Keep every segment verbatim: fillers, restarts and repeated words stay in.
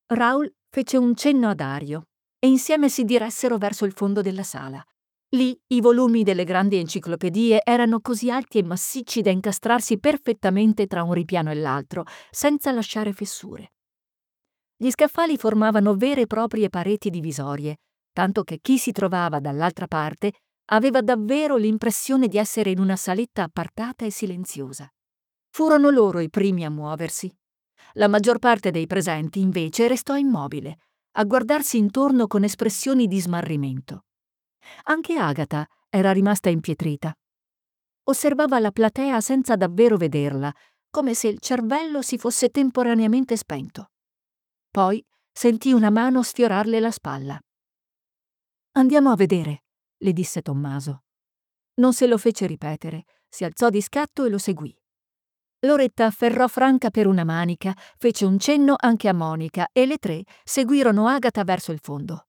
Raoul fece un cenno a Dario e insieme si diressero verso il fondo della sala. Lì i volumi delle grandi enciclopedie erano così alti e massicci da incastrarsi perfettamente tra un ripiano e l'altro, senza lasciare fessure. Gli scaffali formavano vere e proprie pareti divisorie, tanto che chi si trovava dall'altra parte aveva davvero l'impressione di essere in una saletta appartata e silenziosa. Furono loro i primi a muoversi. La maggior parte dei presenti, invece, restò immobile, a guardarsi intorno con espressioni di smarrimento. Anche Agatha era rimasta impietrita. Osservava la platea senza davvero vederla, come se il cervello si fosse temporaneamente spento. Poi sentì una mano sfiorarle la spalla. «Andiamo a vedere», le disse Tommaso. Non se lo fece ripetere, si alzò di scatto e lo seguì. Loretta afferrò Franca per una manica, fece un cenno anche a Monica e le tre seguirono Agatha verso il fondo.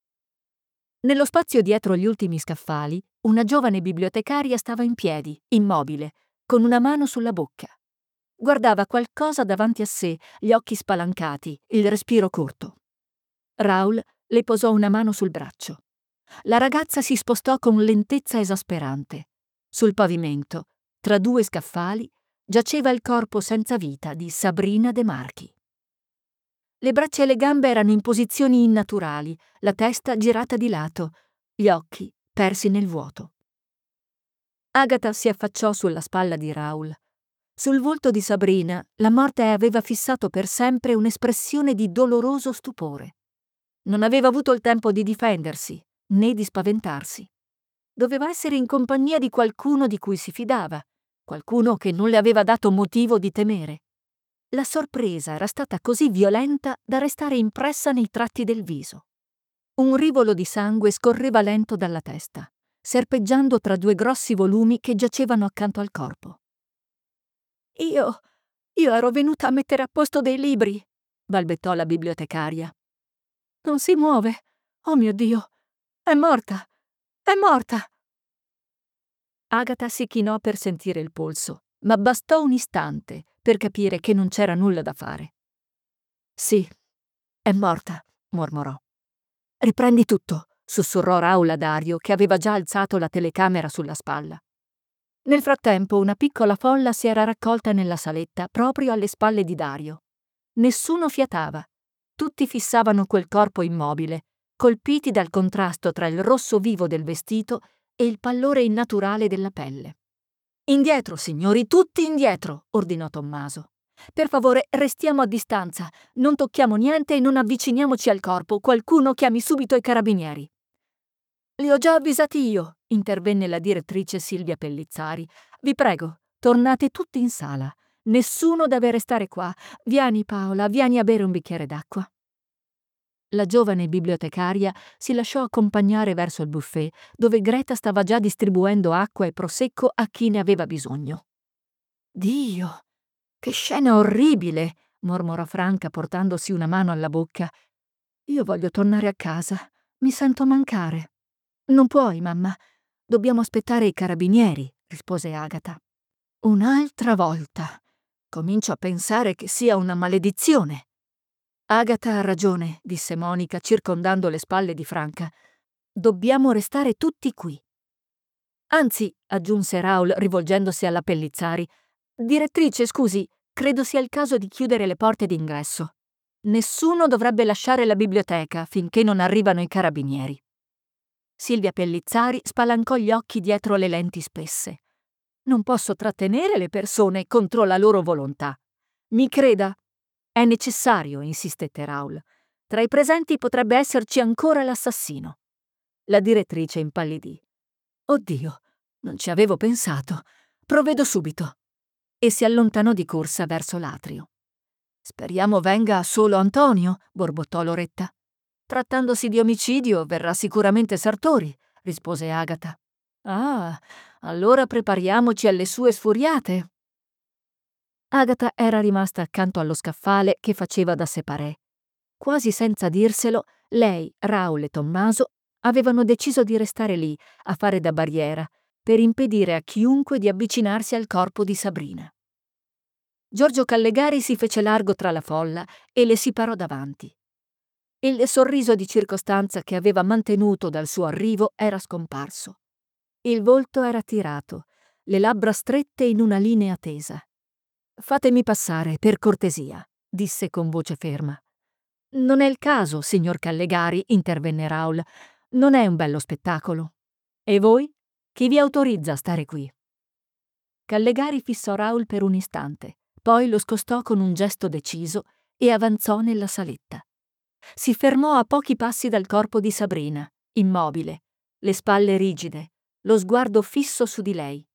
Nello spazio dietro gli ultimi scaffali, una giovane bibliotecaria stava in piedi, immobile, con una mano sulla bocca. Guardava qualcosa davanti a sé, gli occhi spalancati, il respiro corto. Raoul le posò una mano sul braccio. La ragazza si spostò con lentezza esasperante. Sul pavimento, tra due scaffali, giaceva il corpo senza vita di Sabrina De Marchi. Le braccia e le gambe erano in posizioni innaturali, la testa girata di lato, gli occhi persi nel vuoto. Agatha si affacciò sulla spalla di Raoul. Sul volto di Sabrina la morte aveva fissato per sempre un'espressione di doloroso stupore. Non aveva avuto il tempo di difendersi, né di spaventarsi. Doveva essere in compagnia di qualcuno di cui si fidava, qualcuno che non le aveva dato motivo di temere. La sorpresa era stata così violenta da restare impressa nei tratti del viso. Un rivolo di sangue scorreva lento dalla testa, serpeggiando tra due grossi volumi che giacevano accanto al corpo. Io, io ero venuta a mettere a posto dei libri, balbettò la bibliotecaria. Non si muove. Oh mio Dio, è morta, è morta. Agatha si chinò per sentire il polso, ma bastò un istante per capire che non c'era nulla da fare. Sì, è morta, mormorò. Riprendi tutto, sussurrò Raoul a Dario, che aveva già alzato la telecamera sulla spalla. Nel frattempo una piccola folla si era raccolta nella saletta, proprio alle spalle di Dario. Nessuno fiatava. Tutti fissavano quel corpo immobile, colpiti dal contrasto tra il rosso vivo del vestito e il pallore innaturale della pelle. «Indietro, signori, tutti indietro!» ordinò Tommaso. «Per favore, restiamo a distanza, non tocchiamo niente e non avviciniamoci al corpo. Qualcuno chiami subito i carabinieri». «Li ho già avvisati io», intervenne la direttrice Silvia Pellizzari. «Vi prego, tornate tutti in sala. Nessuno deve restare qua. Vieni, Paola, vieni a bere un bicchiere d'acqua». La giovane bibliotecaria si lasciò accompagnare verso il buffet, dove Greta stava già distribuendo acqua e prosecco a chi ne aveva bisogno. «Dio, che scena orribile!» mormorò Franca portandosi una mano alla bocca. «Io voglio tornare a casa. Mi sento mancare». «Non puoi, mamma. Dobbiamo aspettare i carabinieri», rispose Agatha. «Un'altra volta. Comincio a pensare che sia una maledizione». «Agatha ha ragione», disse Monica, circondando le spalle di Franca. «Dobbiamo restare tutti qui». «Anzi», aggiunse Raoul rivolgendosi alla Pellizzari, «direttrice, scusi, credo sia il caso di chiudere le porte d'ingresso. Nessuno dovrebbe lasciare la biblioteca finché non arrivano i carabinieri». Silvia Pellizzari spalancò gli occhi dietro le lenti spesse. «Non posso trattenere le persone contro la loro volontà. Mi creda». «È necessario», insistette Raoul. «Tra i presenti potrebbe esserci ancora l'assassino». La direttrice impallidì. «Oddio, non ci avevo pensato. Provvedo subito». E si allontanò di corsa verso l'atrio. «Speriamo venga solo Antonio», borbottò Loretta. «Trattandosi di omicidio, verrà sicuramente Sartori», rispose Agatha. «Ah, allora prepariamoci alle sue sfuriate». Agatha era rimasta accanto allo scaffale che faceva da separé. Quasi senza dirselo, lei, Raoul e Tommaso avevano deciso di restare lì, a fare da barriera, per impedire a chiunque di avvicinarsi al corpo di Sabrina. Giorgio Callegari si fece largo tra la folla e le si parò davanti. Il sorriso di circostanza che aveva mantenuto dal suo arrivo era scomparso. Il volto era tirato, le labbra strette in una linea tesa. «Fatemi passare, per cortesia», disse con voce ferma. «Non è il caso, signor Callegari», intervenne Raoul. «Non è un bello spettacolo. E voi? Chi vi autorizza a stare qui?» Callegari fissò Raoul per un istante, poi lo scostò con un gesto deciso e avanzò nella saletta. Si fermò a pochi passi dal corpo di Sabrina, immobile, le spalle rigide, lo sguardo fisso su di lei.